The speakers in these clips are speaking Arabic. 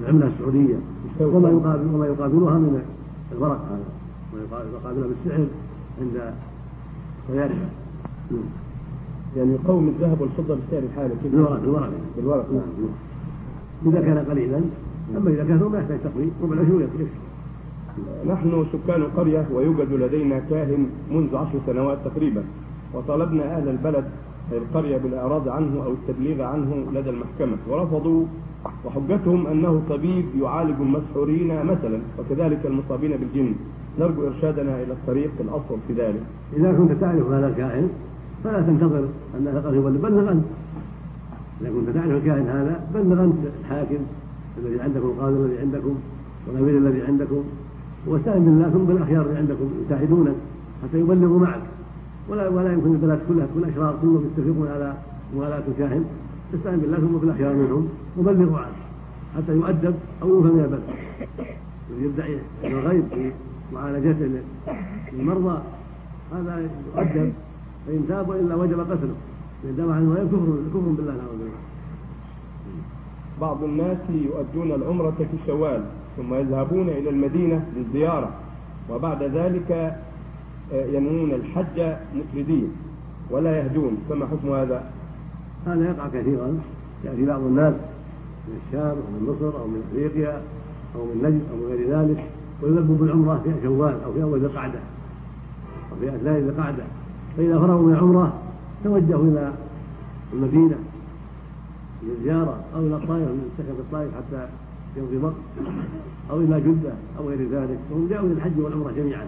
العملة السعودية وما يقابلها من الورق هذا، وما يقابلها بالسعر عند صيادها. يعني يقوم الذهب والفضة بالسعر الحالي بالورق. نعم. إذا كان قليلا، أما إذا كان ما يحتاج تقويم وبالعشر يكفي. نحن سكان القرية ويوجد لدينا كاهن منذ 10 سنوات تقريبا، وطالبنا أهل البلد أي القرية بالإعراض عنه أو التبليغ عنه لدى المحكمة ورفضوا، وحجتهم أنه طبيب يعالج المسحورين مثلا وكذلك المصابين بالجن. نرجو إرشادنا إلى الطريق الأصل في ذلك. إذا كنت تعرف هذا الكاهن فلا تنتظر أنه قد بلغ أنت. إذا كنت تعرف الكاهن هذا بلغ أنت الحاكم الذي عندكم، القاضي الذي عندكم، والأمير الذي عندكم، واستعن بالله ثم بالأخيار اللي عندكم يساعدونك حتى يبلغوا معك. ولا يمكن البلاد كلها تكون أشرار كلهم يتفقون على موالاة الكاهن. استعن بالله ثم بالأخيار منهم وبلغوا عنه حتى يؤدب أو يوفى من البلد. يدعي الغيب في معالجته للمرضى هذا يؤدب، فإن تاب وإلا وجب قتله، إن دام عنه كفر بالله نعوذ بالله. بعض الناس يؤدون العمرة في شوال ثم يذهبون إلى المدينة للزيارة، وبعد ذلك ينوون الحج مفردين ولا يهدون، فما حكم هذا؟ هذا يقع كثيرا. يأتي بعض الناس من الشام أو من مصر أو من أفريقيا أو من نجد أو من غير ذلك ويلبوا بالعمرة في شوال أو في أول ذي القعدة أو في أثناء ذي القعدة، فإذا فرغوا من العمرة توجهوا إلى المدينة للزيارة أو إلى الطائف من سكن الطائف حتى يمضي وقت، أو إلى جدة أو غير ذلك، وهم جاءوا للحج والعمرة جميعا.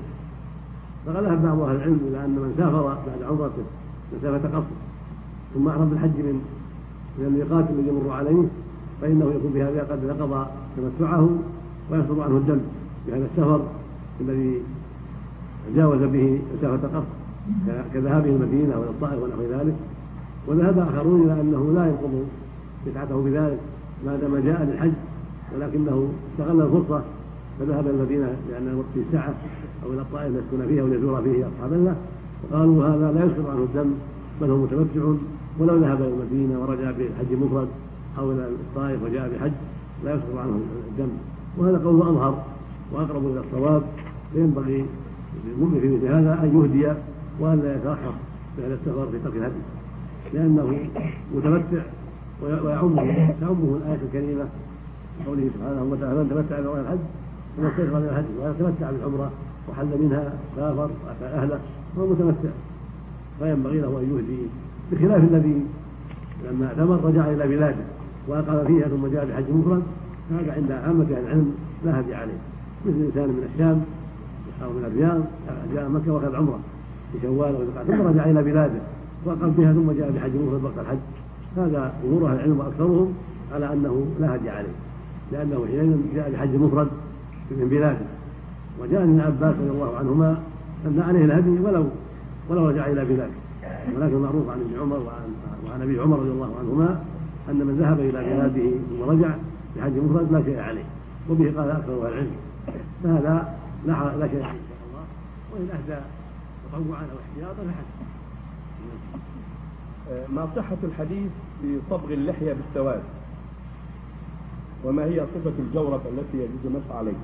فقد ذهب بعض أهل العلم إلى أن من سافر بعد عمرته مسافة قصر ثم أحرم بالحج من الميقات الذي يمر عليه فإنه يكون بهذا قد نقض تمتعه ويسقط عنه الدم بهذا السفر الذي جاوز به مسافة قصر كذهابه المدينة أو الطائف ونحو ذلك. وذهب آخرون إلى أنه لا ينقض بدعته بذلك ما دام جاء للحج، ولكنه استغل الفرصة فذهب إلى المدينة لأن الوقت في ساعة أو إلى الطائف يسكن فيها وليزور فيه أصحاب الله، وقالوا هذا لا يسقط عنه الدم بل هو متمتع، ولو ذهب إلى المدينة ورجع بالحج مفرد أو إلى الطائف وجاء بحج لا يسقط عنه الدم. وهذا قول أظهر وأقرب إلى الصواب، فينبغي للمؤمن في مثل هذا أن يهدي وأن لا يترخص في هذا السفر في ترك الهدي، لأنه متمتع ويعمه الآية الكريمة قوله سبحانه وتعالى: من تمتع بعمرة الحج فمن استيسر من الهدي، ومن تمتع بالعمرة وحل منها سافر وأتى أهله فهو متمتع، فينبغي له أن يهدي، بخلاف الذي لما اعتمر رجع إلى بلاده وأقام فيها ثم جاء بحج مفرد، هذا عند عامة العلم لا هدي عليه، مثل إنسان من الشام أو من الرياض جاء مكة وأخذ عمرة في شوال ثم رجع إلى بلاده وأقام فيها ثم جاء بحج مفرد وقت الحج، هذا جمهور أهل العلم وأكثرهم على أنه لا هدي عليه، لأنه حينئذ جاء بحج مفرد من بلاده. وجاء ابن عباس رضي الله عنهما أن عليه الهدي ولو رجع إلى بلاده، ولكن معروف عن ابن عمر وعن أبي عمر رضي الله عنهما أن من ذهب إلى بلاده ثم رجع بحج مفرد لا شيء عليه، وبه قال أكثر أهل العلم، فهذا لا شيء عليه إن شاء الله، وإن أهدى تطوعا أو احتياطا فحسن. ما صحة الحديث في صبغ اللحية بالسواد؟ وما هي صفة الجورب التي يجوز المسح عليه؟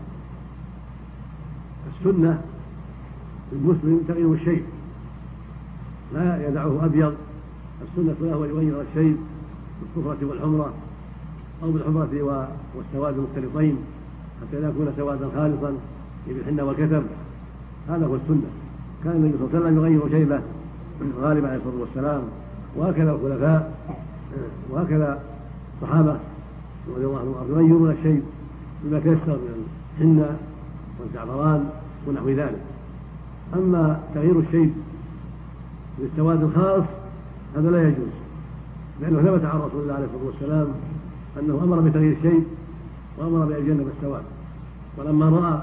السنة المسلم تغيير الشيب، لا يدعه أبيض، السنة له يغير الشيب بالصفرة والحمرة أو بالحمرة والسواد مختلطين حتى لا يكون سوادا خالصا بالحنة والكتم، هذا هو السنة. كان النبي صلى الله عليه وسلم يغير شيبه غالبا عليه الصلاة والسلام، وهكذا الخلفاء وهكذا الصحابة رضي الله عنهم يغيرون الشيب بما تيسر من الحنة والزعفران ونحو ذلك. أما تغيير الشيب بالسواد الخاص هذا لا يجوز، لأنه ثبت عن رسول الله عليه الصلاة والسلام أنه أمر بتغيير الشيب وأمر بأن يتجنب السواد. ولما رأى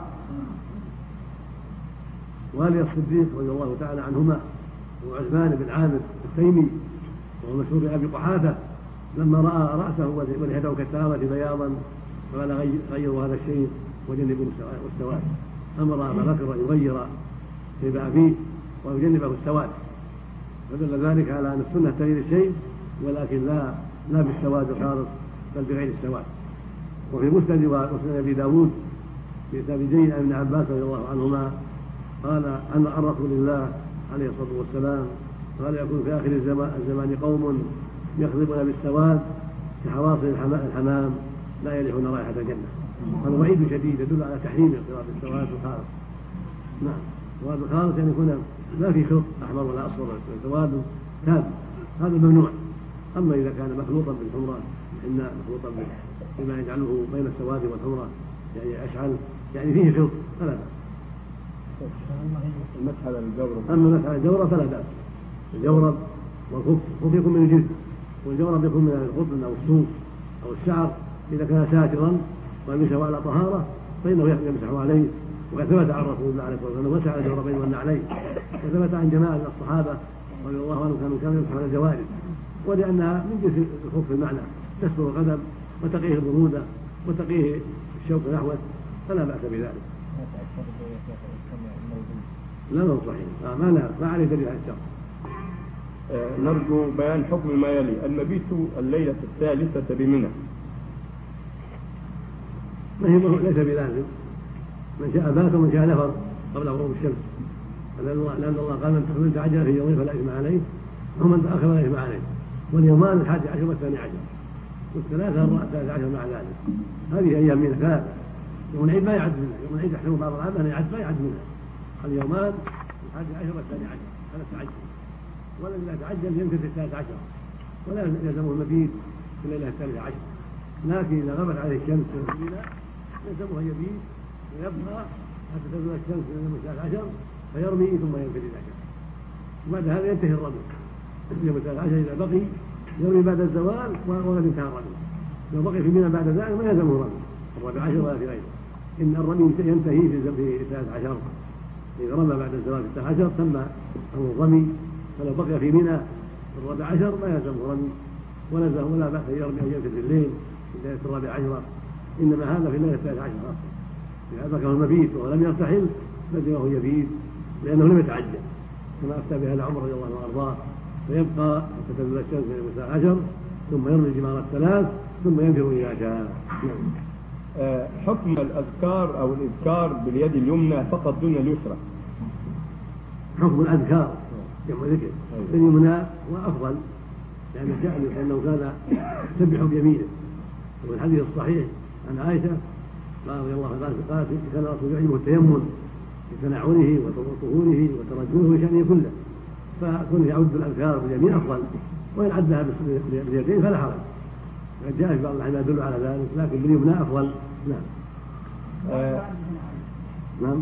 والي الصديق رضي الله تعالى عنهما وعثمان بن عامر التيمي وهو مشهور بأبي قحافة لما رأى رأسه ولحيته كالترامة بياضا فقال غيروا هذا الشيء وجنبوا السواد، أمر أبا بكر أن يغير شيب أبيه ويجنبه السواد، فدل ذلك على أن السنة تغيير الشيء ولكن لا بالسواد الخالص بل بغير السواد. وفي مسند ومسند أبي داود في كتاب جيد عن ابن عباس رضي الله عنهما قال عن رسول الله عليه الصلاة والسلام قال يكون في آخر الزمان قوم يخضبون بالسواد كحواصل الحمام لا يريحون رائحة الجنة. هذا وعيد شديد يدل على تحريم اختلاط السواد والخالص. نعم، سواد الخالص يعني يكون لا في خلط أحمر ولا أصفر، سواد كامل، هذا ممنوع. أما إذا كان مخلوطا بالحمرة إن مخلوطا بما يجعله بين السواد والحمرة يعني أشعل يعني فيه خلط فلا بأس. المسح على الجورب. أما المسح على الجورب فلا بأس. الجورب والخف يكون من الجلد، والجورب يكون من القطن أو الصوف أو الشعر إذا كان ساترا ويمسح على طهارة فإنه يمسح عليه. وقد ثبت عن رسول الله عليه الصلاة والسلام مسح على الجوربين والنعلين، وثبت عن جماعة من الصحابة رضي الله عنهم كانوا يمسحون على الجوارب، ولأنها من جنس الخف المعنى تستر القدم وتقيه البرودة وتقيه الشوك الأحوث فلا بأس بذلك. لا هو صحيح، ما عليه دليل على الشر. نرجو بيان حكم ما يلي: المبيت الليلة الثالثة بمنى. ليس بلازم، من شاء بات ومن شاء نفر قبل غروب الشمس، لأن الله قال من تعجل في يومين فلا إثم عليه ومن تأخر فلا إثم عليه. واليومان 11 والثاني عشر والثلاثة 13 مع ذلك. هذه أيام منها ثلاثة. يوم العيد ما يعد منها، يوم العيد يحسب بعض العامة أن ما يعد منها. اليومان 11 والثاني عشر هذا التعجل، والذي لا يتعجل يمكن في 13 ولا يلزمه المبيت في الليلة 13، لكن إذا غابت عليه الشمس يلزمه يبيت ويبقى حتى تزول الشمس من يوم 13 فيرمي ثم ينفذ 11، وبعد هذا ينتهي الرمي. يوم 13 إذا بقي يرمي بعد الزوال ولم ينتهى الرمي. لو بقي في منى بعد ذلك ما يلزمه الرمي 14 ولا في غيره، إن الرمي ينتهي في 13. إذا رمى بعد الزوال في 13 تم أمر الرمي، فلو بقي في منى 14 ما يلزمه رمي ولا بأس أن يرمي أو ينفذ في الليل في الليلة 14، إنما هذا في الليلة 13 خاصة. إذا أدركه المبيت ولم يرتحل فإنه يبيت لأنه لم يتعجل، كما أفتى بها عمر رضي الله عنه وأرضاه، فيبقى حتى تزول الشمس من يوم 13 ثم يرمي الجمار الثلاث ثم ينفذ إذا شاء. حكم الأذكار أو الإذكار باليد اليمنى فقط دون اليسرى. حكم الأذكار جمع ذكر اليمنى وأفضل، لأنه كان يسبح بيمينه. وفي الحديث الصحيح عن عائشة رضي الله عنها قالت كان الرسول يعجبه التيمم في تنعله وطهوره وترجله وشأنه كله، فكونه يعد الأذكار باليمين أفضل، وإن عدها باليدين فلا حرج. وقد جاء في بعض الأحاديث يدل على ذلك، لكن باليمنى أفضل. نعم. نعم.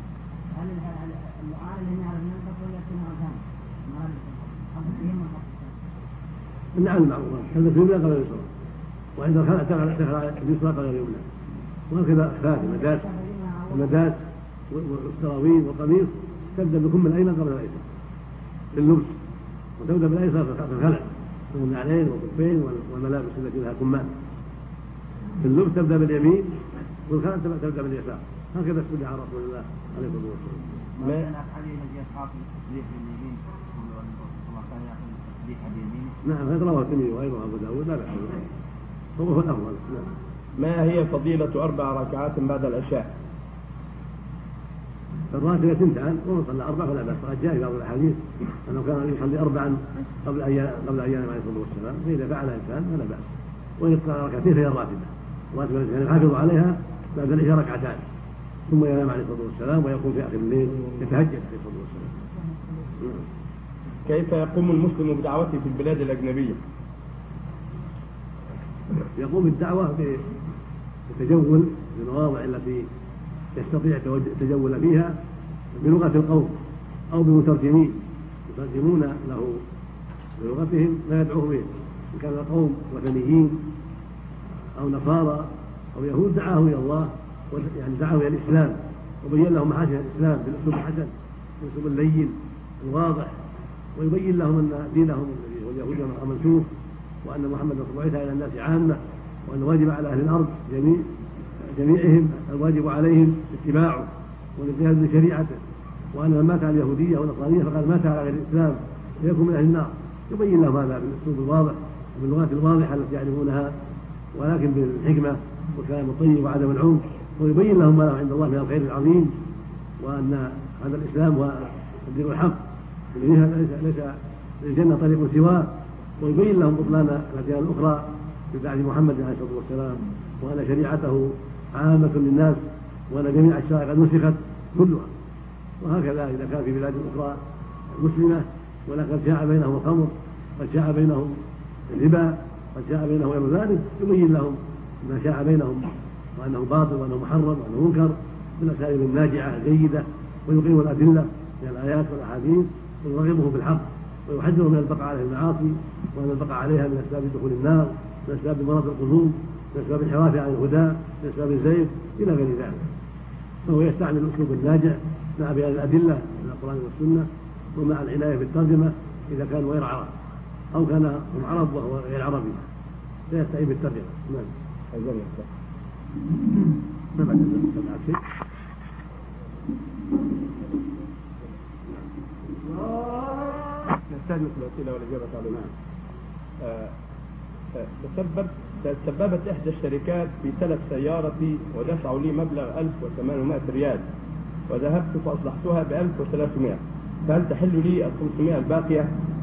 النعم المعروفة كانت اليمنى قبل اليسرى، وعند الخلع دخل اليسرى قبل اليمنى، وهكذا أخفاف المداس والسراويل والقميص تبدأ بكم الأيمن قبل الأيسر في اللبس، وتبدأ بالأيسر في الخلع والنعلين والكفين والملابس التي لها كمان. في اللبس تبدأ باليمين والخلع تبدأ باليسار، هكذا استدعى رسول الله عليه الصلاة والسلام. ما كان أحاديث أصحاب التسبيح باليمين كان يأخذ التسبيح باليمين. نعم، هذا رواه الترمذي وغيره أبو داود لا بأس، هو الأفضل. نعم. ما هي فضيلة 4 ركعات بعد العشاء؟ الراتبة 2 ومن صلى 4 فلا بأس. قد جاء في بعض الأحاديث أنه كان يصلي 4 قبل أيام عليه الصلاة والسلام، فإذا فعل إنسان فلا بأس. وإن صلى 2 فهي الراتبة يعني يحافظ عليها بعد العشاء 2 ركعتان ثم ينام عليه الصلاة والسلام ويقوم في آخر الليل يتهجد عليه الصلاة والسلام. كيف يقوم المسلم بدعوته في البلاد الأجنبية؟ يقوم بالدعوة بالتجول في المواضع التي يستطيع التجول فيها بلغة القوم أو بمترجمين يترجمون له بلغتهم ما يدعوه به. إن كان القوم وثنيين أو نصارى أو يهود دعاهم إلى الله، يعني دعاهم إلى الإسلام وبين لهم محاسن الإسلام بالأسلوب الحسن بالأسلوب اللين الواضح، ويبين لهم أن دينهم الذي هو اليهود منسوخ، وأن محمد صلى الله عليه وسلم إلى الناس عامة، وأن واجب على أهل الأرض جميعهم الواجب عليهم اتباعه والانقياد لشريعته، وأن من مات على اليهودية والنصرانية فقد مات على غير الإسلام ويكون من أهل النار. يبين لهم هذا بالأسلوب الواضح وباللغات الواضحة التي يعرفونها، ولكن بالحكمة والكلام الطيب وعدم العنف، ويبين لهم ما له عند الله من الخير العظيم، وأن هذا الإسلام هو الدين الحق ليس للجنة طريق سواه، ويبين لهم بطلان الأديان الأخرى بعد محمد عليه الصلاة والسلام، وأن شريعته عامة للناس، وأن جميع الشرائع قد نسخت كلها. وهكذا إذا كان في بلاد أخرى مسلمة ولكن جاء بينهم الخمر، قد جاء بينهم الربا، قد جاء بينهم غير ذلك، يبين لهم ما شاء بينهم وأنه باطل وأنه محرم وأنه منكر بالأساليب الناجعة الجيدة، ويقيم الأدلة من الآيات والأحاديث، ويرغبه بالحق، ويحذره من البقاء عليه المعاصي، وأن البقاء عليها من أسباب دخول النار، من أسباب مرض القلوب، من أسباب الانحراف عن الهدى، من أسباب الزيغ إلى غير ذلك. فهو يستعمل الأسلوب الناجع مع بيان الأدلة من القرآن والسنة، ومع العناية بالترجمة إذا كان غير عرب أو كان هم عرب وهو غير عربي، لا يستعين بالترجمة. نعم. ما بعد شيء. نستهدف الأسئلة والإجابة عليها. تسببت إحدى الشركات في تلف سيارتي ودفعوا لي مبلغ 1800 ريال، وذهبت فأصلحتها ب 1300، فهل تحل لي ال 500 الباقية؟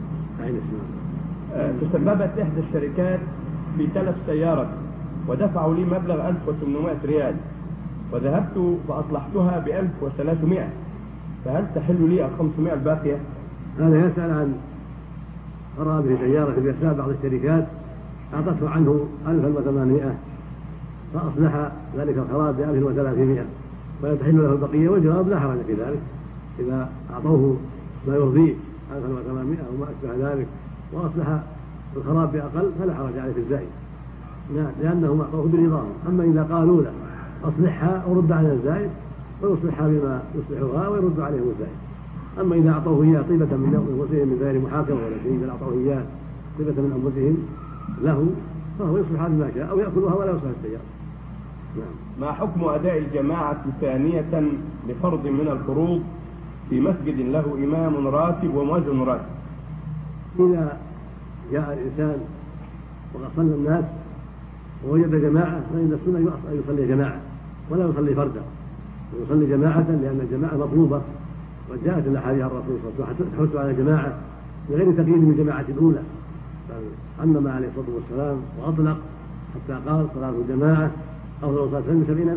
تسببت إحدى الشركات في تلف سيارتي ودفعوا لي مبلغ 1800 ريال، وذهبت فأصلحتها ب 1300، فهل تحل لي ال 500 الباقية؟ هذا يسأل عن خراب في سيارة بيسار بعض الشركات أعطته عنه 1800 فأصلح ذلك الخراب ب 1300، فلا تحل له البقية، والجواب لا حرج في ذلك إذا أعطوه ما يرضيه 1800 أو ما أشبه ذلك وأصلح الخراب بأقل فلا حرج عليه في الزائد، لأنهم أعطوه برضاهم. أما إذا قالوا له أصلحها ورد على الزائد فيصلحها بما يصلحها ويرد عليهم الزائد. أما إذا أعطوه إياه طيبة من أنفسهم من غير محاكمة ولا شيء، بل أعطوه إياه طيبة من أنفسهم له، فهو يصلحها بما شاء أو يأكلها ولا يصلح السيارة. نعم. ما حكم أداء الجماعة ثانية لفرض من الفروض في مسجد له إمام راتب ومؤذن راتب؟ إذا جاء الإنسان وقد صلى الناس ووجد جماعة فإن السنة أن يصلي جماعة ولا يصلي فردا، ويصلي جماعة لأن الجماعة مطلوبة، وجاءت الأحاديث عن الرسول صلى الله عليه وسلم تحث على الجماعة بغير تقييد من الجماعة الأولى، عمم عليه الصلاة والسلام وأطلق حتى قال صلاة الجماعة أفضل صلاة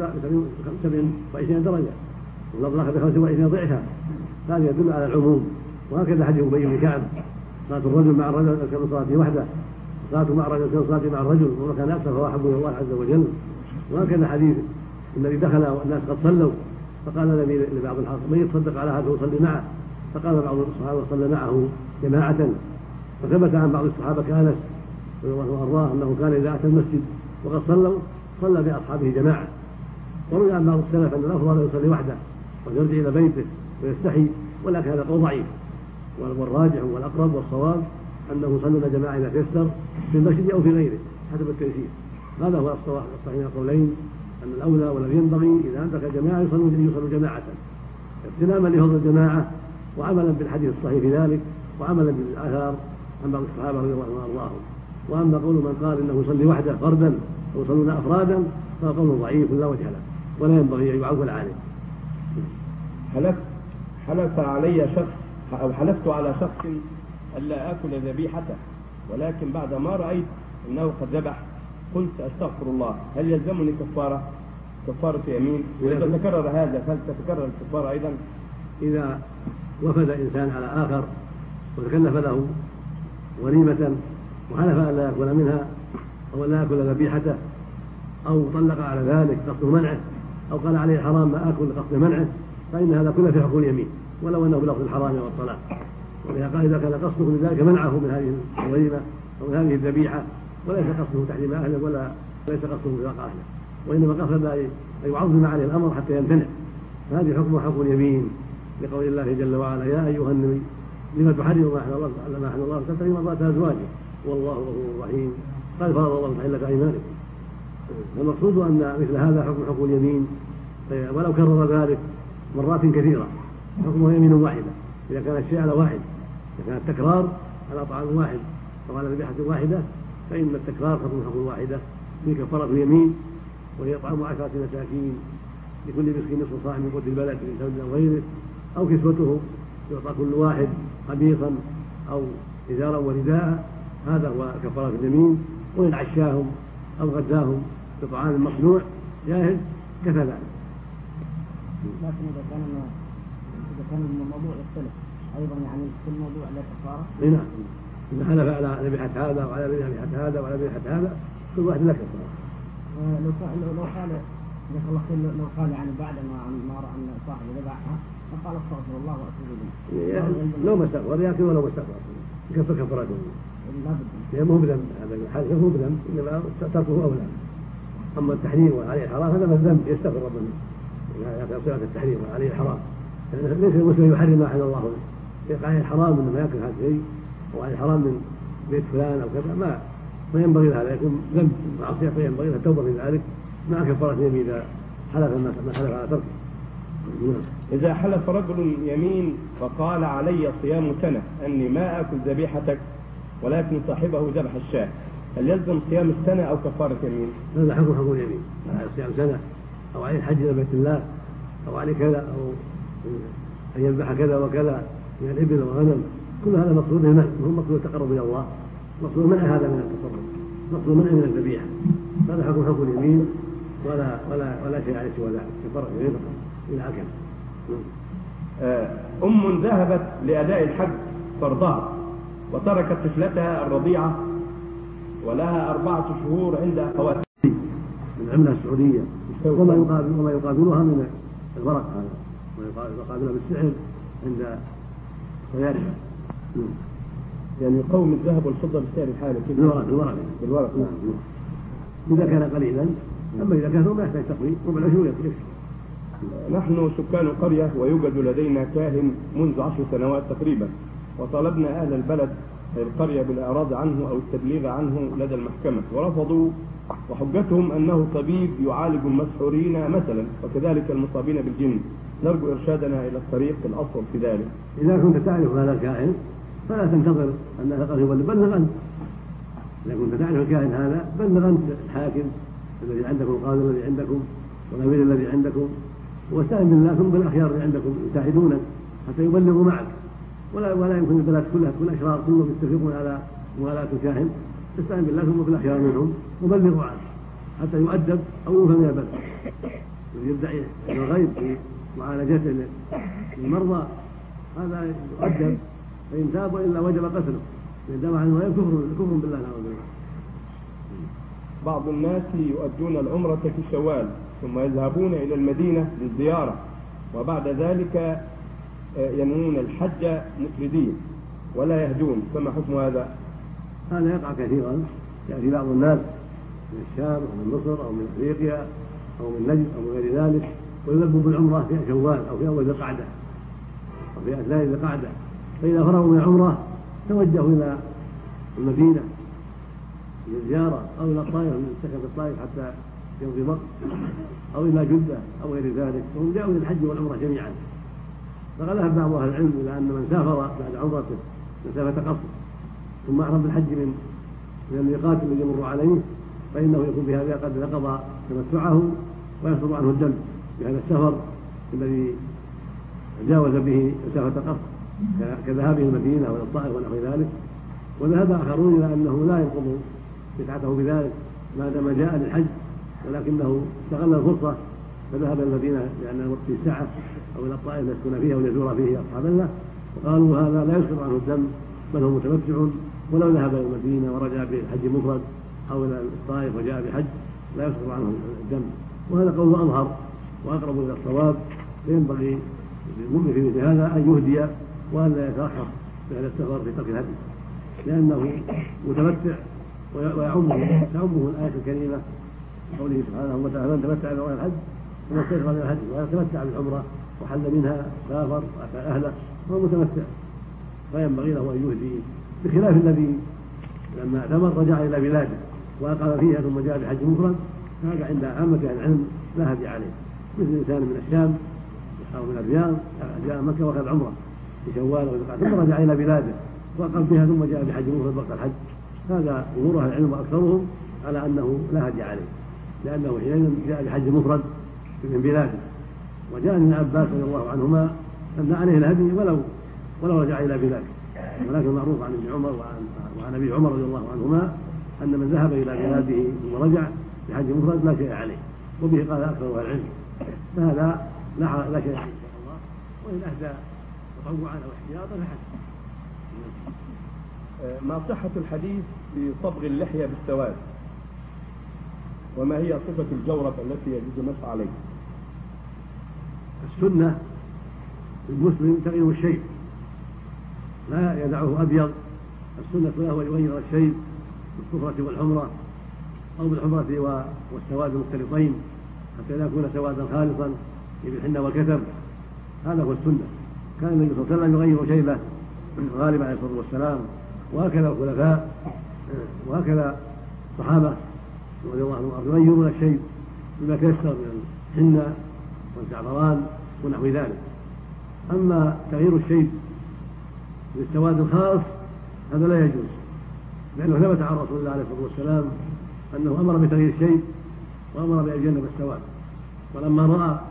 27 درجة، واللفظ آخر 25 ضعفا، هذا يدل على العموم. وهكذا حديث أبي بن كعب صلاة الرجل مع الرجل كان صلاته وحده، صلاته مع الرجل كان صلاته مع الرجل، وما كان أكثر فهو أحب إلى الله عز وجل. وهكذا حديث الذي دخل والناس قد صلوا فقال النبي لبعض الحاضرين من يتصدق على هذا ويصلي معه، فقال بعض الصحابة صلى معه جماعة. وثبت عن بعض الصحابة كأنس رضي الله عنه وأرضاه أنه كان إذا أتى المسجد وقد صلوا صلى بأصحابه جماعة. وروي عن بعض السلف أن الأفضل يصلي وحده ويرجع إلى بيته ويستحي، ولكن هذا قول ضعيف، والراجح والأقرب والصواب أنه يصلون جماعة إذا تيسر في المسجد أو في غيره حسب التيسير. هذا هو الصحيح من القولين، أن الأولى والذي ينبغي إذا أدرك جماعة يصلوا جماعة اغتناما لفضل الجماعة وعملا بالحديث الصحيح في ذلك، وعملا بالآثار عن بعض الصحابة رضي الله عنهم وأرضاهم. وأما قول من قال إنه يصلي وحده فردا ويصلون أفرادا فهو قول ضعيف لا وجه له ولا ينبغي أن يعول عليه. حلف علي شخص أو حلفت على شخص ألا آكل ذبيحته، ولكن بعد ما رأيت أنه قد ذبح قلت أستغفر الله، هل يلزمني كفارة يمين؟ وإذا تكرر هذا فهل تتكرر الكفارة أيضا؟ إذا وفد إنسان على آخر وتكلف له وليمة وحلف أن لا يأكل منها أو لا يأكل ذبيحته أو طلق على ذلك قصد منعه أو قال عليه حرام ما آكل قصد منعه، فإن هذا كله في حق اليمين ولو أنه بلفظ الحرام والطلاق. ولذا قال إذا كان قصده من ذلك منعه من هذه الوليمة أو من هذه الذبيحة وليس قصده تحريم أهله ولا ليس قصده بلاق أهله، وإنما قصد أن يعظم عليه الأمر حتى يمتنع، فهذه حكم حق اليمين لقول الله جل وعلا يا أيها النبي لما تحرم ما أحل الله تبتغي مرضات أزواجه والله غفور رحيم، قال فرض الله تحلة أيمانكم. والمقصود أن مثل هذا حكم اليمين، ولو كرر ذلك مرات كثيرة حكمه يمين واحدة إذا كان الشيء على واحد، إذا كان التكرار على طعام واحد أو على ذبيحة واحدة فإن التكرار حكم واحدة في كفارة اليمين وإطعام 10 مساكين لكل مسكين نصف صاع من قوت البلد من سود أو غيره، أو كسوته يعطى كل واحد قميصا أو إزارا ورداء، هذا هو كفارة اليمين. وإن عشاهم أو غداهم بطعام مصنوع جاهز كفى ذلك. لكن إذا كان الموضوع يختلف أيضا، يعني كل موضوع له كفارة. نعم، إذا حلف على ذبيحة هذا وعلى ذبيحة هذا وعلى ذبيحة هذا كل واحد له كفارة. لو قال جزاك الله خير، لو قال يعني بعد ما رأى أن صاحب ذبحها فقال استغفر الله وأتوب إليه، لو ما استغفر، لكن ولو ما استغفر يكفر كفارته. لا مو بذنب، هذا الحادث مو بذنب، إنما تركه أولى. أما التحريم وعليه الحرام هذا من ذنب يستغفر ربنا، يعني صيغة التحريم وعليه الحرام، ليس المسلم يحرم ما أحل الله به، يقع عليه الحرام إنما يأكل هذا الشيء، وعليه الحرام من بيت فلان أو كذا، ما ينبغي هذا يكون ذنب معصية، فينبغي له التوبة من ذلك مع كفارة اليمين إذا حلف ما حلف على تركه. إذا حلف رجل يمين فقال علي صيام سنة أني ما آكل ذبيحتك ولكن صاحبه ذبح الشاة، هل يلزم صيام السنة أو كفارة يمين؟ هذا حكم اليمين، على صيام سنة أو عليه الحج إلى بيت الله أو عليه كذا أو أن يذبح كذا وكذا من الإبل والغنم، كل هذا مقصود المنع، وهو مقصود التقرب إلى الله، مقصود منع هذا من التصرف، مقصود منع من الذبيحة. هذا حكم اليمين ولا شيء عليه سوى ذلك، كفارة اليمين إلى أكل. أم ذهبت لأداء الحج فرضها وتركت طفلتها الرضيعة ولها 4 شهور عند أخواتها من العملة السعودية، وما يقابلها من الورق، هذا ما يقابلها بالسعر عند صيادها، يعني يقوم الذهب والفضة بالسعر الحالي بالورق. نعم. إذا كان قليلا، أما إذا كان ما يحتاج تقويم ربع العشر يكفي. نحن سكان قرية ويوجد لدينا كاهن منذ 10 سنوات تقريبا، وطلبنا أهل البلد في القرية بالإعراض عنه أو التبليغ عنه لدى المحكمة ورفضوا، وحجتهم أنه طبيب يعالج المسحورين مثلا وكذلك المصابين بالجن. نرجو إرشادنا إلى الطريق الأصل في ذلك. إذا كنت تعرف هذا الكاهن فلا تنتظر أن هذا يبلغ، بلغ أنت. إذا كنت تعرف الكاهن هذا بلغ أنت الحاكم الذي عندكم، القاضي الذي عندكم، والأمير الذي عندكم، واستعن بالله ثم بالأخيار اللي عندكم يساعدونك حتى يبلغوا معك. ولا يمكن البلاد كلها تكون أشرار كلهم يتفقون على موالاة الكاهن، تستعن بالله ثم بالأخيار منهم وبلغوا عنه حتى يؤدب أو يوفى من البلد. يدعي الغيب في معالجته للمرضى هذا يؤدب، فإن تاب إلا وجب قتله، إن دام عنه غير كفر بالله نعوذ بالله. بعض الناس يؤدون العمرة في شوال ثم يذهبون إلى المدينة للزيارة، وبعد ذلك ينوون الحج مفردين ولا يهدون، فما حكم هذا؟ هذا يقع كثيرا، يأتي بعض الناس من الشام أو من مصر أو من أفريقيا أو من نجد أو من غير ذلك ويلبوا بالعمرة في شوال أو في أول ذي القعدة أو في أثناء ذي القعدة، فإذا فرغوا من العمرة توجهوا إلى المدينة للزيارة أو إلى الطائف من سكن الطائف حتى يمضي وقت، أو إلى جدة أو غير ذلك، وهم جاءوا للحج والعمرة جميعا. فقد ذهب بعض أهل العلم إلى أن من سافر بعد عمرته مسافة قصر ثم أحرم بالحج من الميقات الذي يمر عليه فإنه يكون بهذا قد نقض تمتعه ويصدر عنه الدم بهذا السفر الذي جاوز به مسافة قصر كذهابه المدينة أو الطائف ونحو ذلك. وذهب آخرون إلى أنه لا ينقض بدعته بذلك ما دام جاء للحج، ولكنه استغل الفرصة فذهب إلى المدينة لأن الوقت في الساعة أو إلى الطائف يسكن فيها وليزور فيه أصحاب له، وقالوا هذا لا يسقط عنه الدم بل هو متمتع، ولو ذهب إلى المدينة ورجع بالحج مفرد أو إلى الطائف وجاء بحج لا يسقط عنه الدم. وهذا قول أظهر وأقرب إلى الصواب، فينبغي للمؤمن في مثل هذا أن يهدي وأن لا يترخص في هذا السفر في ترك الهدي، لأنه متمتع وتعمه الآية الكريمة قوله سبحانه وتعالى من تمتع بغير الحج ومن استيسر من الهدي، ومن تمتع بالعمرة وحل منها سافر وأتى أهله وهو متمتع، فينبغي له أن يهدي، بخلاف الذي لما اعتمر رجع إلى بلاده وأقام فيها ثم جاء بحج مفرد، هذا عند عامة العلم لا هدي عليه، مثل إنسان من الشام أو من الرياض جاء مكة وأخذ عمرة في شوال ثم رجع إلى بلاده وأقام فيها ثم جاء بحج مفرد وقت الحج، هذا جمهور أهل العلم وأكثرهم على أنه لا هدي عليه. لأنه حينئذ جاء بحج مفرد من بلاده. وجاء ابن عباس رضي الله عنهما أن عليه الهدي ولو رجع إلى بلاده، ولكن معروف عن ابن عمر وعن أبي عمر رضي الله عنهما أن من ذهب إلى بلاده ثم رجع بحج مفرد لا شيء عليه، وبه قال أكثر العلم، فهذا لا شيء عليه إن شاء الله، وإن أهدى تطوعا أو احتياطا فحسن. ما صحة الحديث في صبغ اللحية بالسواد؟ وما هي صفة الجورب التي يجوز المسح عليه؟ السنة المسلم تغيير الشيب، لا يدعه أبيض. السنة له يغير الشيب بالصفرة والحمرة أو بالحمرة والسواد مختلطين حتى لا يكون سوادا خالصا بالحنة والكتم، هذا هو السنة. كان النبي صلى الله عليه وسلم يغير شيبه غالبا عليه الصلاة والسلام، وهكذا الخلفاء وهكذا الصحابة رضي الله عنهم يغيرون الشيب بما تيسر من الحنة والزعفران ونحو ذلك. أما تغيير الشيب بالسواد الخاص هذا لا يجوز، لأنه ثبت عن رسول الله عليه الصلاة والسلام أنه أمر بتغيير الشيب وأمر بأن يتجنب السواد. ولما رأى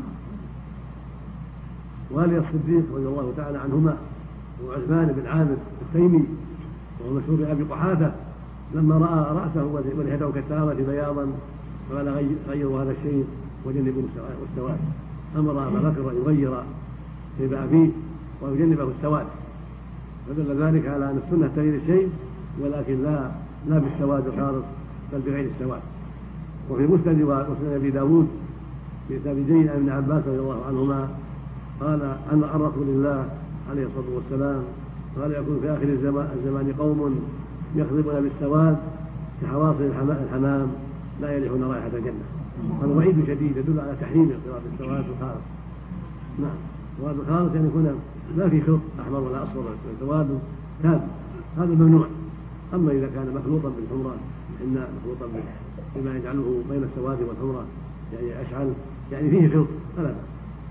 والي الصديق رضي الله تعالى عنهما وعثمان بن عامر التيمي وهو مشهور بأبي قحافة، لما رأى رأسه ولحيته كالتامة بياضا قال غيروا هذا الشيء وجنبوا السواد، أمر أبا بكر أن يغير شيب أبيه ويجنبه السواد، فدل ذلك على أن السنة تغيير الشيء، ولكن لا بالسواد الخالص بل بغير السواد. وفي مسند ومسند أبي داود بإسناد جيد عن ابن عباس رضي الله عنهما قال عن رسول الله عليه الصلاة والسلام قال يكون في آخر الزمان قوم يخضبون بالسواد كحواصل الحمام لا يريحون رائحة الجنة. هذا وعيد شديد يدل على تحريم اختلاط السواد الخالص. نعم، السواد الخالص يعني يكون لا في خلط أحمر ولا أصفر، السواد ثابت، هذا ممنوع. أما إذا كان مخلوطا بالحمرة إن مخلوطا بما يجعله بين السواد والحمرة يعني أشعل يعني فيه خلط فلا بأس.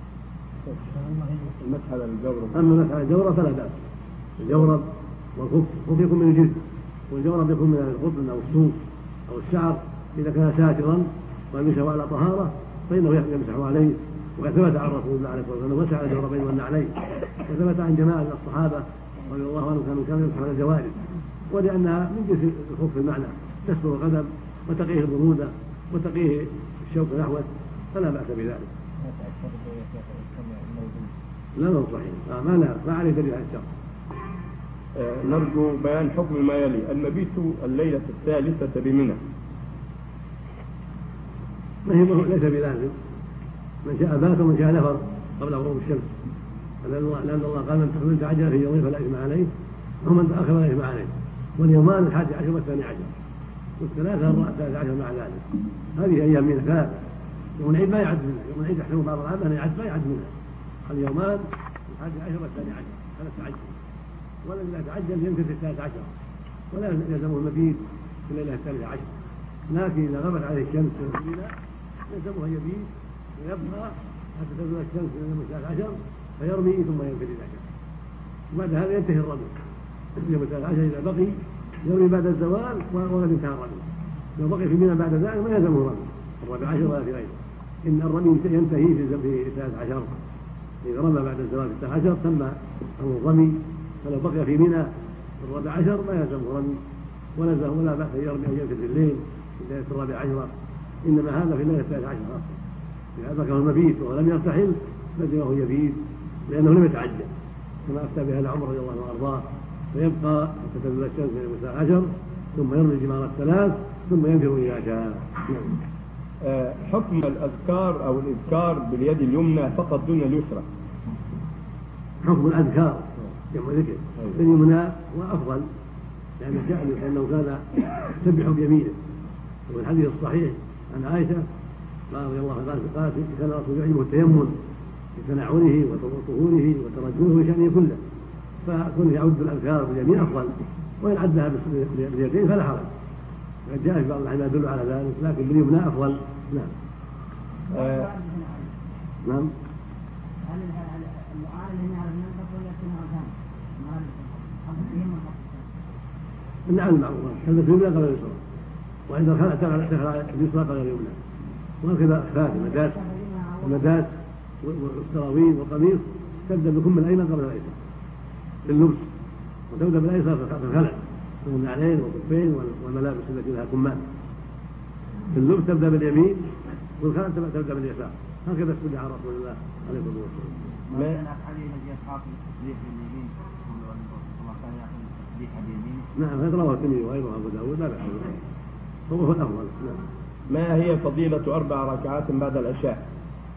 المسح على الجورب. أما المسح على الجورب فلا بأس. الجورب والخف يكون من الجلد، والجورب يكون من القطن أو الصوف أو الشعر إذا كان ساترا ويمسح على طهارة فإنه يمسح عليه. وقد ثبت عن رسول الله عليه الصلاة والسلام مسح على الجوربين والنعلين، وثبت عن جماعة من الصحابة رضي الله عنهم كانوا يمسحون على الجوارب، ولأنها من جنس الخف المعنى تستر القدم وتقيه البرودة وتقيه الشوك الأحوث فلا بأس بذلك. لا هو صحيح، ما عليه دليل على الشرع. نرجو بيان حكم ما يلي: المبيت الليلة الثالثة بمنى. ما هي ليس بلازم، من شاء بات ومن شاء نفر قبل غروب الشمس، لأن الله قال من تحمل تعجل في يومين فلا إثم عليه ومن تأخر فلا إثم عليه، واليومان 11 و12 والثلاثة 13 مع ذلك. هذه أيام منى ثلاثة، يوم العيد ما يعد منها، يوم العيد يحسبه بعض العام ما يعد منها، اليومان 11 و12 هذا التعجل، ولم يتعجل يمكن في 13 ولا يلزمه المبيت في الليلة 13، لكن إذا غابت عليه الشمس في منى يلزمه يبيت ويبقى حتى تزول الشمس في يوم 13 فيرمي ثم ينفذ إلى شمس، وبعد هذا ينتهي الرمي. يوم 13 إذا بقي يرمي بعد الزوال وقد انتهى الرمي. لو بقي في منى بعد ذلك ما يلزمه الرمي 14 ولا في غيره، إن الرمي ينتهي في 13. إذا رمى بعد الزوال في 13 تم أمر الرمي، فلو بقي في منى في 14 ما يلزمه رمي ولا بأس يرمي أو ينفذ في الليل في ليلة 14، إنما هذا في ليلة 13 خاصة. إذا بقى المبيت ولم يرتحل لزمه يبيت لأنه لم يتعجل، كما أفتى بهذا عمر رضي الله عنه وأرضاه، فيبقى حتى تزول الشمس في يوم 13 ثم يرمي الجمار الثلاث ثم ينفر إذا شاء. حكم الأذكار أو الإذكار باليد اليمنى فقط دون اليسرى. حكم الأذكار جمع ذكر باليمنى وأفضل، لأن لأنه كان يسبح بيمينه. وفي الحديث الصحيح عن عائشة رضي الله عنها قالت كان الرسول يعجبه التيمم بتنعله وطهوره وترجله وشأنه كله، فكون يعد الأذكار باليمين أفضل، وإن عدها باليدين فلا حرج. وقد جاء في بعض الأحاديث يدل على ذلك، لكن باليمنى أفضل. نعم. نعم. هل المعارض اللي على المنطق ولا يكون نعم معروف، هذا في اليمنى قبل اليسرى. وعند الخلع دخل اليسرى قبل اليمنى. وهكذا أخفاف المداس والسراويل والقميص تبدأ بكم الأيمن قبل الأيسر في اللبس، وتبدأ بالأيسر في الخلع من النعلين والكفين والملابس التي لها كمان. في اللبس تبدأ باليمين والخلع تبدأ باليسار. هكذا استدعى رسول الله عليه الصلاة والسلام. ما كان أفعل الذي يصحاب التسبيح باليمين الله كان يأخذ التسبيح باليمين. نعم هذا رواه الترمذي وغيره أبو داود لا بأس هو الأفضل. نعم. ما هي فضيلة 4 ركعات بعد العشاء؟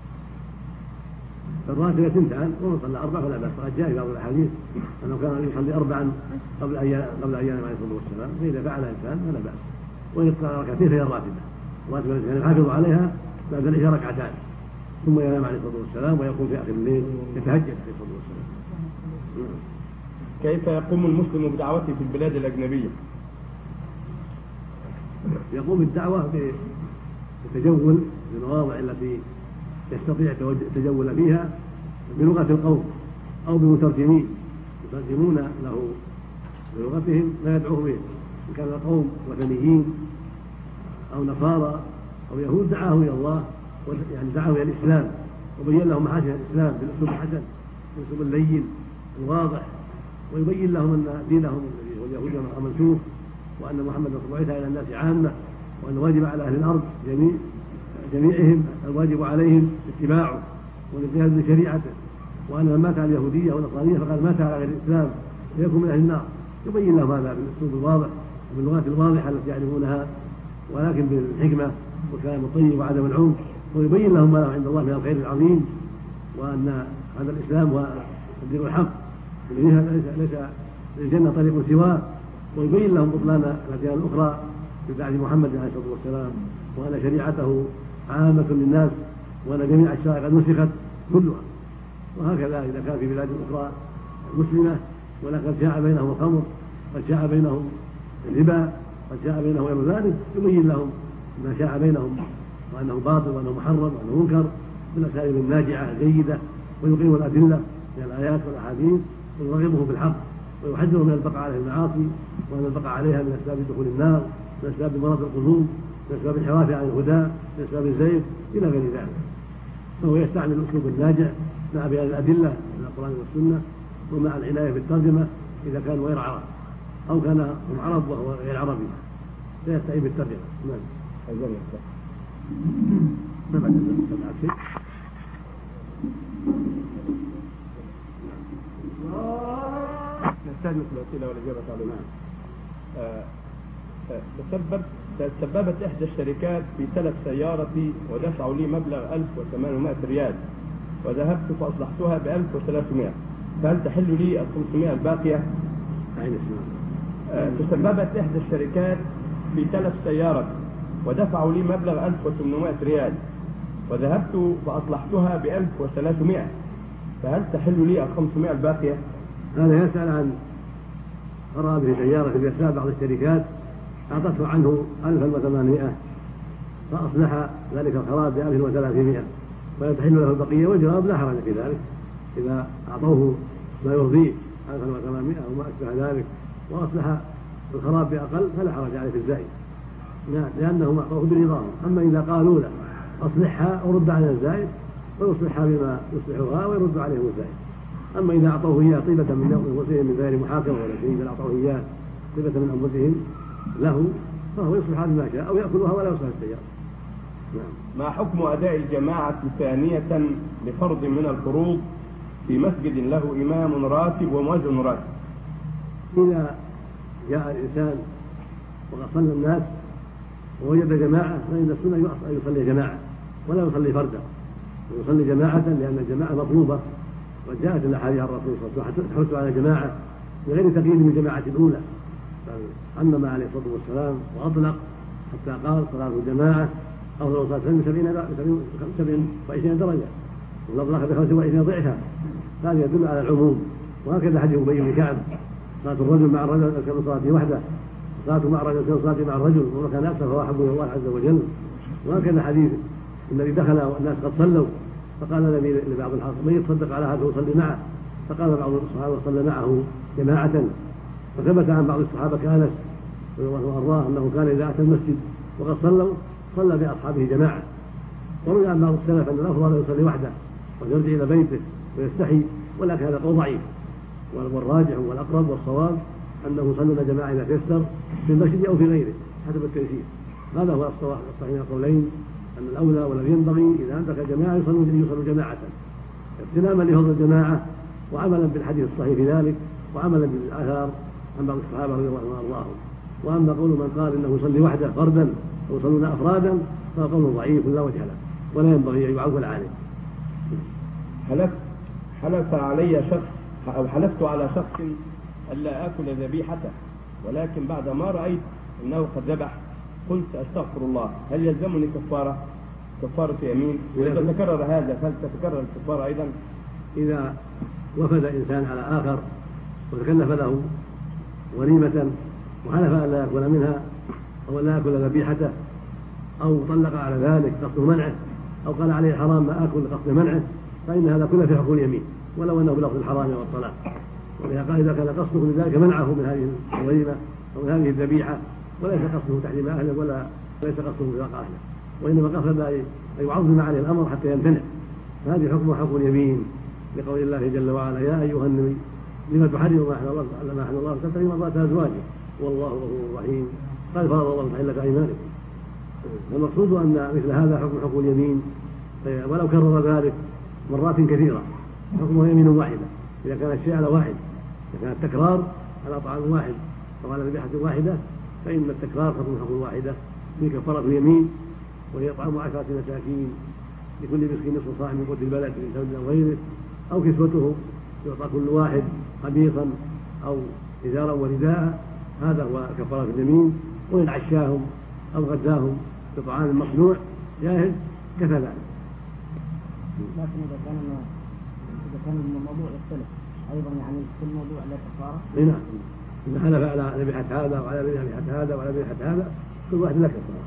الراتبة 2 ومن صلى 4 فلا بأس. جاء في بعض الأحاديث أنه كان يصلي 4 قبل أيام عليه الصلاة والسلام، فإذا فعلها إنسان فلا بأس. وإن صلى 2 فهي الراتبة كان يحافظ عليها بعد العشاء 2 ثم ينام عليه الصلاة والسلام ويقوم في آخر الليل يتهجد عليه الصلاة والسلام. كيف يقوم المسلم بدعوته في البلاد الأجنبية؟ يقوم بالدعوة بالتجول في المواضع التي يستطيع التجول فيها بلغة القوم أو بمترجمين يترجمون له بلغتهم لا يدعوه به. إن كان القوم وثنيين أو نصارى أو يهود دعاه إلى الله، يعني دعاه إلى الإسلام وبين لهم محاسن الإسلام بالأسلوب الحسن بالأسلوب اللين الواضح، ويبين لهم أن دينهم الذي هو اليهود منسوخ، وأن محمد صلى الله عليه وسلم إلى الناس عامة، وأن واجب على أهل الأرض جميعهم الواجب عليهم اتباعه والانقياد لشريعته، وأن من مات على اليهودية والنصرانية فقد مات على غير الإسلام ويكون من أهل النار. يبين لهم هذا بالأسلوب الواضح وباللغات الواضحة التي يعرفونها، ولكن بالحكمة والكلام الطيب وعدم العنف، ويبين لهم ما لهم عند الله من الخير العظيم، وأن هذا الإسلام هو الدين الحق ليس للجنة طريق سواه، ويبين لهم بطلان الأديان الأخرى بعد محمد عليه الصلاة والسلام، وأن شريعته عامة للناس، وأن جميع الشرائع قد نسخت كلها. وهكذا إذا كان في بلاد أخرى مسلمة ولقد شاع بينهم الخمر، قد شاع بينهم الربا، قد شاع بينهم غير ذلك، يبين لهم ما شاع بينهم وأنه باطل وأنه محرم وأنه منكر بالأساليب الناجعة الجيدة، ويقيم الأدلة من الآيات والأحاديث ويرغبه بالحق، ويحذر من البقاء عليه المعاصي، وأن البقاء عليها من أسباب دخول النار، من أسباب مرض القلوب، من أسباب الانحراف عن الهدى، من أسباب الزيغ إلى غير ذلك. فهو يستعمل الأسلوب الناجع مع بيان الأدلة من القرآن والسنة، ومع العناية بالترجمة إذا كان غير عرب أو كان هم عرب وهو غير عربي فيستعين بالترجمة. نعم. ما بعد شيء. نستهدف الأسئلة والإجابة عليها. تسببت إحدى الشركات في تلف سيارتي ودفعوا لي مبلغ 1800 ريال، وذهبت فأصلحتها ب 1300، فهل تحل لي ال 500 الباقية؟ تسببت إحدى الشركات في تلف سيارتي ودفعوا لي مبلغ 1800 ريال، وذهبت فأصلحتها ب 1300، فهل تحل لي ال 500 الباقية؟ هذا يسأل عن خراب في سيارة في أسباب بعض الشركات أعطته عنه 1800 فأصلح ذلك الخراب ب 1300 ويتحل له البقية، والجواب لا حرج في ذلك إذا أعطوه ما يرضيه 1800 أو ما أشبه ذلك وأصلح الخراب بأقل فلا حرج عليه في الزائد، لأنهم أعطوه برضاهم. أما إذا قالوا له أصلحها ورد على الزائد ويصلحها بما يصلحها ويرد عليهم الزائد. أما إذا أعطوه إياه طيبة من أنفسهم من غير محاكمة ولا شيء، إذا أعطوه إياه طيبة من أنفسهم له فهو يصلحها بما شاء أو يأكلها ولا يصلح السيارة. ما حكم أداء الجماعة ثانية لفرض من الفروض في مسجد له إمام راتب ومؤذن راتب؟ إذا جاء الإنسان وقد صلى الناس ووجد جماعة فإن السنة أن يصلي جماعة ولا يصلي فردا، ويصلي جماعة لأن الجماعة مطلوبة، وجاءت الأحاديث عن الرسول صلى الله عليه وسلم تحث على الجماعة بغير تقييد من الجماعة الأولى، عمم عليه الصلاة والسلام وأطلق حتى قال صلاة الجماعة أفضل صلاة 27 درجة والأفضل ب 25 ضعفا. هذا يدل على العموم. وهكذا حديث أبي بن كعب صلاة الرجل مع الرجل كان صلاته وحده، صلاته مع الرجل كان صلاته مع الرجل، وما كان أكثر فهو أحب إلى الله عز وجل. وهكذا حديث الذي دخل والناس قد صلوا فقال النبي لبعض الحاضر من يتصدق على هذا ويصلي معه، فقال بعض الصحابة صلى معه جماعة. فثبت عن بعض الصحابة كأنس رضي الله عنه وأرضاه أنه كان إذا أتى المسجد وقد صلى بأصحابه جماعة. وروي عن بعض السلف أن الأفضل أن يصلي وحده ويرجع إلى بيته ويستحي، ولكن هذا قول ضعيف، والراجح والأقرب والصواب أنه يصلون جماعة إذا تيسر في المسجد أو في غيره حسب التيسير. هذا هو الصحيح من القولين، أن الأولى والذي ينبغي إذا أدرك جماعة يصلوا جماعة اغتناما لفضل الجماعة وعملا بالحديث الصحيح في ذلك وعملا بالآثار عن بعض الصحابة رضي الله عنهم وأرضاهم. وأما قول من قال إنه يصلي وحده فردا ويصلون أفرادا فهو قول ضعيف لا وجه له ولا ينبغي أن يعول عليه. حلف علي شخص أو حلفت على شخص ألا آكل ذبيحته، ولكن بعد ما رأيت أنه قد ذبح قلت أستغفر الله، هل يلزمني كفارة يمين؟ وإذا تكرر هذا هل تتكرر الكفارة أيضا؟ إذا وفد إنسان على آخر وتكلف له وليمة وحلف أن لا يأكل منها أو لا يأكل ذبيحته أو طلق على ذلك قصد منعه أو قال عليه حرام ما آكل قصد منعه، فإن هذا كله في حق اليمين ولو أنه بلفظ الحرام والطلاق. ولذا قال إذا كان قصده من ذلك منعه من هذه الوليمة أو من هذه الذبيحة وليس قصده تحريم أهله ولا ليس قصده بواقع أهله، وإنما قصد أن يعظم عليه الأمر حتى يمتنع، فهذه حكم اليمين لقول الله جل وعلا يا أيها النبي لما تحرم ما أحل الله تبتغي مرضات أزواجه والله غفور رحيم قال فرض الله تحلة أيمانكم. المقصود أن مثل هذا حكم اليمين، ولو كرر ذلك مرات كثيرة حكمه يمين واحدة إذا كان الشيء على واحد. إذا كان التكرار على طعام واحد أو على ذبيحة واحدة فإن التكرار حكم واحدة في كفارة اليمين، وهي طعام 10 مساكين لكل مسكين نصف صاع من قوت البلد من ثمن أو غيره، أو كسوته يعطى كل واحد قميصا أو إزارا ورداء، هذا هو كفارة اليمين. وإن عشاهم أو غداهم بطعام مصنوع جاهز كفى ذلك. لكن إذا كان الموضوع يختلف أيضا يعني كل موضوع له كفارة؟ نعم، إذا حلف على ذبيحة هذا وعلى ذبيحة هذا وعلى ذبيحة هذا كل واحد له كفارة.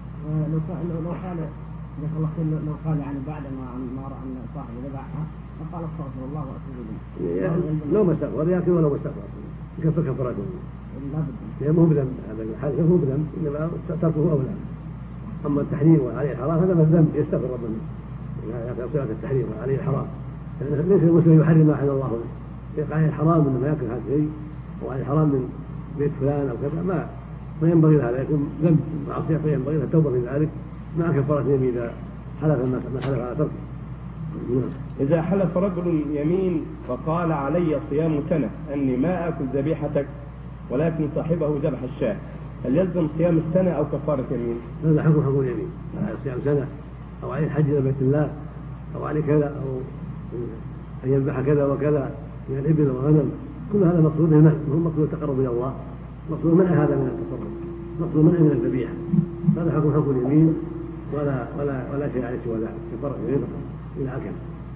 لو قال يعني بعد ما رأى أن صاحب ذبحها فقال استغفر الله وأتوب إليه لو ما استغفر يأكل ولو ما استغفر يكفر كفارته. لا مو بذنب، هذا الحادث مو بذنب إنما تركه أولى. أما التحريم وعليه الحرام هذا ما ذنب يستغفر ربنا إذا صيغة التحريم وعليه الحرام، ليس المسلم يحرم ما أحل الله له، يقع عليه الحرام إنما يأكل هذا الشيء وعليه الحرام من بيت فلان أو كذا ما ينبغي هذا يكون ذنب معصية، فينبغي له التوبة من ذلك مع كفارة اليمين إذا حلف ما حلف على تركه. إذا حلف رجل يمين فقال علي صيام سنة أني ما آكل ذبيحتك ولكن صاحبه ذبح الشاة، هل يلزم صيام السنة أو كفارة يمين؟ هذا حكم اليمين، على صيام سنة أو عليه الحج إلى بيت الله أو عليه كذا أو أن يذبح كذا وكذا من الإبل والغنم، كل هذا مقصود المنع، هو مقصود التقرب إلى الله، مقصود منع هذا من التصرف، مقصود منع من الذبيحة. هذا حكم اليمين ولا شيء عليه سوى ذلك كفارة اليمين إلى أكل.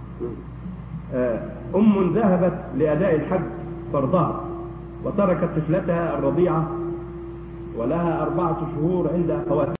أم ذهبت لأداء الحج فرضها وتركت طفلتها الرضيعة ولها 4 شهور عند أخواتها